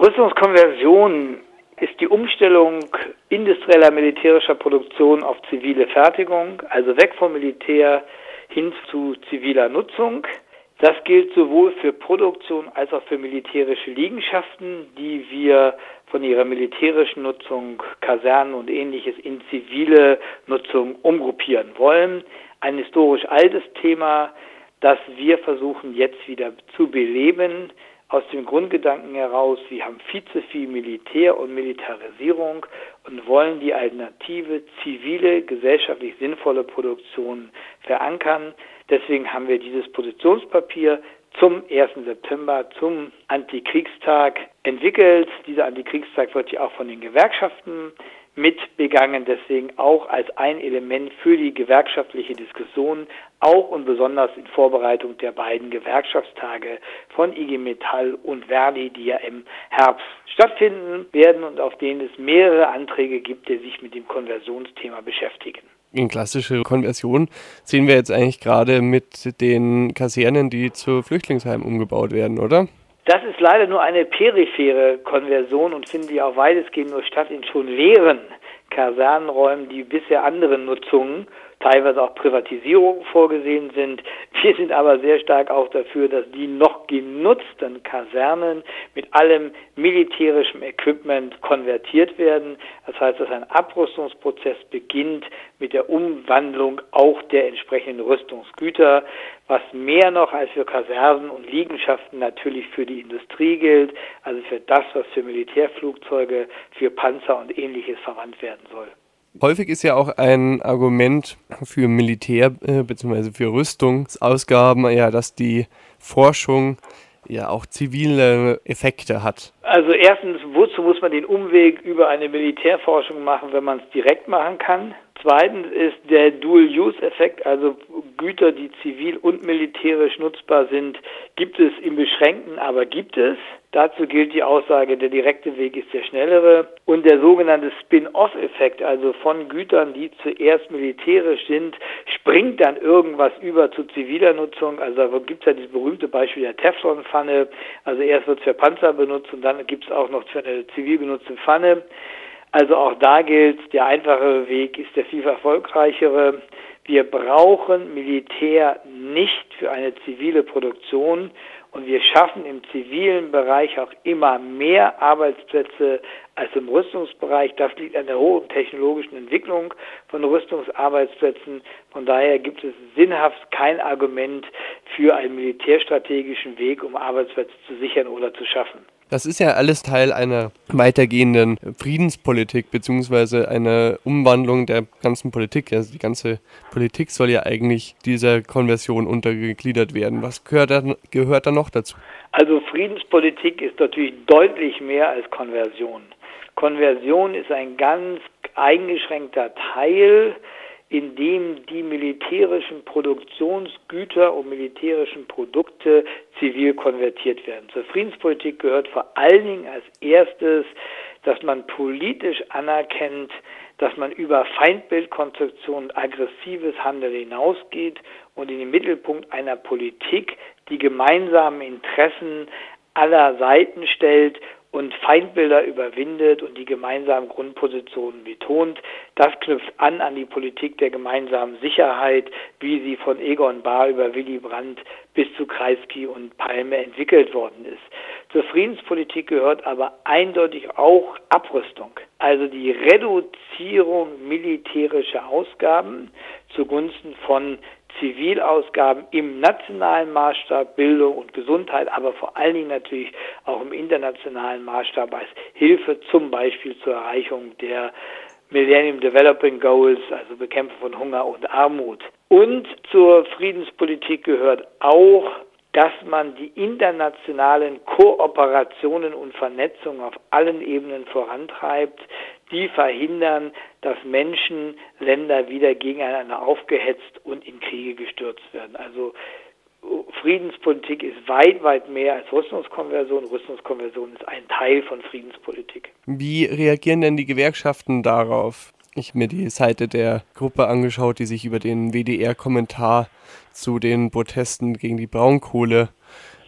Rüstungskonversion ist die Umstellung industrieller militärischer Produktion auf zivile Fertigung, also weg vom Militär hin zu ziviler Nutzung. Das gilt sowohl für Produktion als auch für militärische Liegenschaften, die wir von ihrer militärischen Nutzung, Kasernen und Ähnliches in zivile Nutzung umgruppieren wollen. Ein historisch altes Thema, das wir versuchen jetzt wieder zu beleben, aus dem Grundgedanken heraus, wir haben viel zu viel Militär und Militarisierung und wollen die alternative, zivile, gesellschaftlich sinnvolle Produktion verankern. Deswegen haben wir dieses Positionspapier zum 1. September, zum Antikriegstag entwickelt. Dieser Antikriegstag wird ja auch von den Gewerkschaften mitbegangen, deswegen auch als ein Element für die gewerkschaftliche Diskussion, auch und besonders in Vorbereitung der beiden Gewerkschaftstage von IG Metall und Verdi, die ja im Herbst stattfinden werden und auf denen es mehrere Anträge gibt, die sich mit dem Konversionsthema beschäftigen. In klassische Konversion sehen wir jetzt eigentlich gerade mit den Kasernen, die zu Flüchtlingsheimen umgebaut werden, oder? Das ist leider nur eine periphere Konversion und findet ja auch weitestgehend nur statt in schon leeren Kasernenräumen, die bisher anderen Nutzungen, teilweise auch Privatisierung vorgesehen sind. Wir sind aber sehr stark auch dafür, dass die noch genutzten Kasernen mit allem militärischen Equipment konvertiert werden. Das heißt, dass ein Abrüstungsprozess beginnt mit der Umwandlung auch der entsprechenden Rüstungsgüter, was mehr noch als für Kasernen und Liegenschaften natürlich für die Industrie gilt, also für das, was für Militärflugzeuge, für Panzer und Ähnliches verwandt werden soll. Häufig ist ja auch ein Argument für Militär bzw. für Rüstungsausgaben, ja, dass die Forschung ja auch zivile Effekte hat. Also erstens, wozu muss man den Umweg über eine Militärforschung machen, wenn man es direkt machen kann? Zweitens ist der Dual-Use-Effekt, also Güter, die zivil und militärisch nutzbar sind, gibt es im Beschränkten, aber gibt es. Dazu gilt die Aussage, der direkte Weg ist der schnellere. Und der sogenannte Spin-off-Effekt, also von Gütern, die zuerst militärisch sind, springt dann irgendwas über zu ziviler Nutzung. Also da gibt es ja dieses berühmte Beispiel der Teflonpfanne. Also erst wird es für Panzer benutzt und dann gibt es auch noch für eine zivil genutzte Pfanne. Also auch da gilt, der einfache Weg ist der viel erfolgreichere. Wir brauchen Militär nicht für eine zivile Produktion und wir schaffen im zivilen Bereich auch immer mehr Arbeitsplätze als im Rüstungsbereich. Das liegt an der hohen technologischen Entwicklung von Rüstungsarbeitsplätzen. Von daher gibt es sinnhaft kein Argument für einen militärstrategischen Weg, um Arbeitsplätze zu sichern oder zu schaffen. Das ist ja alles Teil einer weitergehenden Friedenspolitik beziehungsweise einer Umwandlung der ganzen Politik. Also die ganze Politik soll ja eigentlich dieser Konversion untergegliedert werden. Was gehört da noch dazu? Also Friedenspolitik ist natürlich deutlich mehr als Konversion. Konversion ist ein ganz eingeschränkter Teil, in dem die militärischen Produktionsgüter und militärischen Produkte zivil konvertiert werden. Zur Friedenspolitik gehört vor allen Dingen als erstes, dass man politisch anerkennt, dass man über Feindbildkonstruktion und aggressives Handeln hinausgeht und in den Mittelpunkt einer Politik die gemeinsamen Interessen aller Seiten stellt und Feindbilder überwindet und die gemeinsamen Grundpositionen betont. Das knüpft an die Politik der gemeinsamen Sicherheit, wie sie von Egon Bahr über Willy Brandt bis zu Kreisky und Palme entwickelt worden ist. Zur Friedenspolitik gehört aber eindeutig auch Abrüstung, also die Reduzierung militärischer Ausgaben zugunsten von Zivilausgaben im nationalen Maßstab, Bildung und Gesundheit, aber vor allen Dingen natürlich auch im internationalen Maßstab als Hilfe zum Beispiel zur Erreichung der Millennium Development Goals, also Bekämpfung von Hunger und Armut. Und zur Friedenspolitik gehört auch, dass man die internationalen Kooperationen und Vernetzungen auf allen Ebenen vorantreibt, die verhindern, dass Menschen, Länder wieder gegeneinander aufgehetzt und in Kriege gestürzt werden. Also Friedenspolitik ist weit, weit mehr als Rüstungskonversion. Rüstungskonversion ist ein Teil von Friedenspolitik. Wie reagieren denn die Gewerkschaften darauf? Ich habe mir die Seite der Gruppe angeschaut, die sich über den WDR-Kommentar zu den Protesten gegen die Braunkohle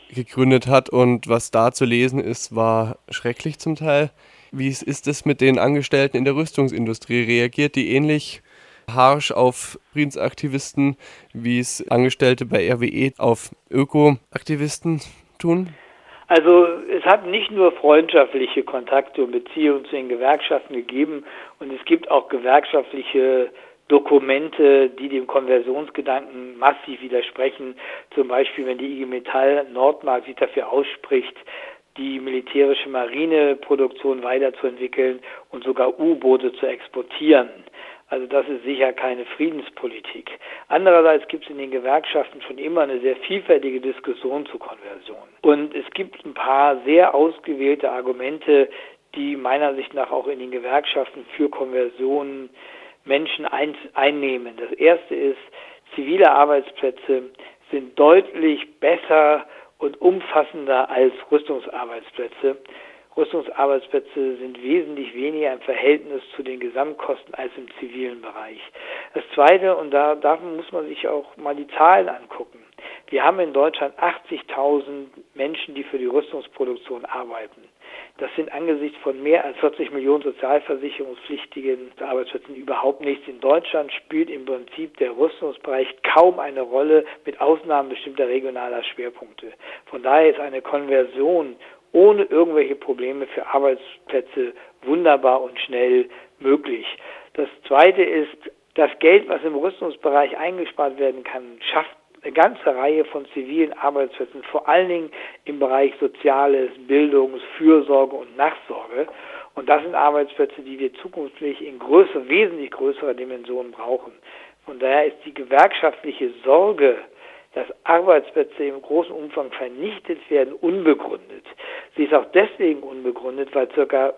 gegründet hat. Und was da zu lesen ist, war schrecklich zum Teil. Wie ist es mit den Angestellten in der Rüstungsindustrie? Reagiert die ähnlich harsch auf Friedensaktivisten, wie es Angestellte bei RWE auf Ökoaktivisten tun? Also es hat nicht nur freundschaftliche Kontakte und Beziehungen zu den Gewerkschaften gegeben und es gibt auch gewerkschaftliche Dokumente, die dem Konversionsgedanken massiv widersprechen. Zum Beispiel, wenn die IG Metall Nordmark sich dafür ausspricht, die militärische Marineproduktion weiterzuentwickeln und sogar U-Boote zu exportieren. Also das ist sicher keine Friedenspolitik. Andererseits gibt es in den Gewerkschaften schon immer eine sehr vielfältige Diskussion zur Konversion. Und es gibt ein paar sehr ausgewählte Argumente, die meiner Sicht nach auch in den Gewerkschaften für Konversion Menschen einnehmen. Das erste ist, zivile Arbeitsplätze sind deutlich besser und umfassender als Rüstungsarbeitsplätze. Rüstungsarbeitsplätze sind wesentlich weniger im Verhältnis zu den Gesamtkosten als im zivilen Bereich. Das Zweite, und da muss man sich auch mal die Zahlen angucken. Wir haben in Deutschland 80.000 Menschen, die für die Rüstungsproduktion arbeiten. Das sind angesichts von mehr als 40 Millionen sozialversicherungspflichtigen Arbeitsplätzen überhaupt nichts. In Deutschland spielt im Prinzip der Rüstungsbereich kaum eine Rolle, mit Ausnahmen bestimmter regionaler Schwerpunkte. Von daher ist eine Konversion ohne irgendwelche Probleme für Arbeitsplätze wunderbar und schnell möglich. Das Zweite ist, das Geld, was im Rüstungsbereich eingespart werden kann, schafft eine ganze Reihe von zivilen Arbeitsplätzen, vor allen Dingen im Bereich Soziales, Bildungs-, Fürsorge und Nachsorge. Und das sind Arbeitsplätze, die wir zukünftig in wesentlich größerer Dimension brauchen. Von daher ist die gewerkschaftliche Sorge, dass Arbeitsplätze im großen Umfang vernichtet werden, unbegründet. Sie ist auch deswegen unbegründet, weil ca.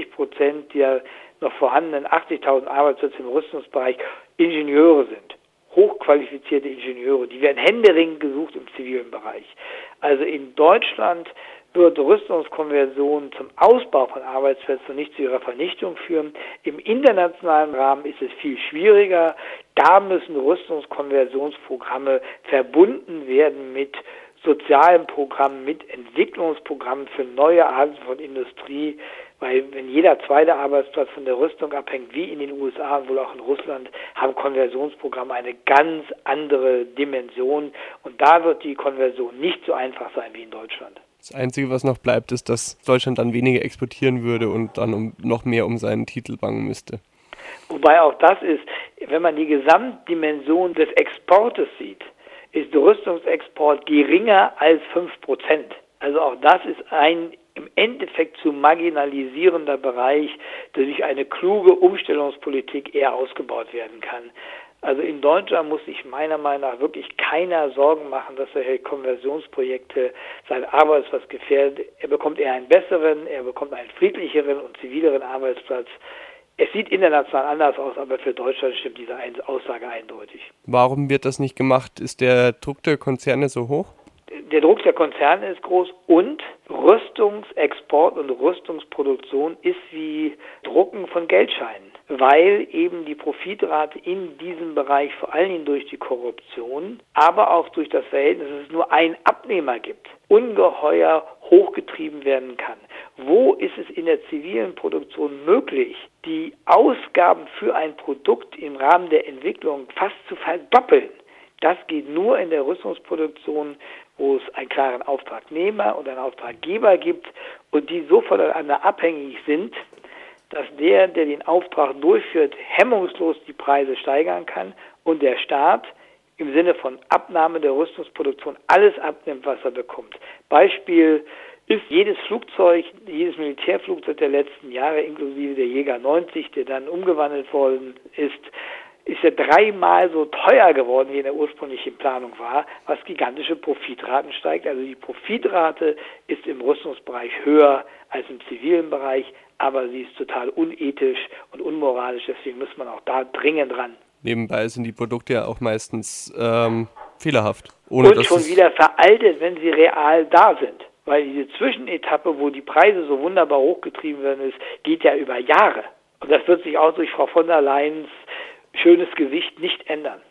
50% der noch vorhandenen 80.000 Arbeitsplätze im Rüstungsbereich Ingenieure sind. Hochqualifizierte Ingenieure, die werden händeringend gesucht im zivilen Bereich. Also in Deutschland wird Rüstungskonversion zum Ausbau von Arbeitsplätzen und nicht zu ihrer Vernichtung führen. Im internationalen Rahmen ist es viel schwieriger. Da müssen Rüstungskonversionsprogramme verbunden werden mit sozialen Programmen, mit Entwicklungsprogrammen für neue Arten von Industrie, weil wenn jeder zweite Arbeitsplatz von der Rüstung abhängt, wie in den USA und wohl auch in Russland, haben Konversionsprogramme eine ganz andere Dimension und da wird die Konversion nicht so einfach sein wie in Deutschland. Das Einzige, was noch bleibt, ist, dass Deutschland dann weniger exportieren würde und dann noch mehr um seinen Titel bangen müsste. Wobei auch das ist, wenn man die Gesamtdimension des Exportes sieht, ist der Rüstungsexport geringer als 5%. Also auch das ist ein im Endeffekt zu marginalisierender Bereich, der durch eine kluge Umstellungspolitik eher ausgebaut werden kann. Also in Deutschland muss sich meiner Meinung nach wirklich keiner Sorgen machen, dass solche Konversionsprojekte seinen Arbeitsplatz gefährden. Er bekommt eher einen besseren, er bekommt einen friedlicheren und zivileren Arbeitsplatz. Es sieht international anders aus, aber für Deutschland stimmt diese Aussage eindeutig. Warum wird das nicht gemacht? Ist der Druck der Konzerne so hoch? Der Druck der Konzerne ist groß und Rüstungsexport und Rüstungsproduktion ist wie Drucken von Geldscheinen, weil eben die Profitrate in diesem Bereich vor allen Dingen durch die Korruption, aber auch durch das Verhältnis, dass es nur einen Abnehmer gibt, ungeheuer hochgetrieben werden kann. Wo ist es in der zivilen Produktion möglich, die Ausgaben für ein Produkt im Rahmen der Entwicklung fast zu verdoppeln? Das geht nur in der Rüstungsproduktion, wo es einen klaren Auftragnehmer und einen Auftraggeber gibt und die so voneinander abhängig sind, dass der den Auftrag durchführt, hemmungslos die Preise steigern kann und der Staat im Sinne von Abnahme der Rüstungsproduktion alles abnimmt, was er bekommt. Beispiel ist jedes Militärflugzeug der letzten Jahre, inklusive der Jäger 90, der dann umgewandelt worden ist ja 3-mal so teuer geworden, wie in der ursprünglichen Planung war, was gigantische Profitraten steigt. Also die Profitrate ist im Rüstungsbereich höher als im zivilen Bereich, aber sie ist total unethisch und unmoralisch, deswegen muss man auch da dringend ran. Nebenbei sind die Produkte ja auch meistens fehlerhaft. Und schon wieder veraltet, wenn sie real da sind. Weil diese Zwischenetappe, wo die Preise so wunderbar hochgetrieben werden, geht ja über Jahre. Und das wird sich auch durch Frau von der Leyens schönes Gesicht nicht ändern.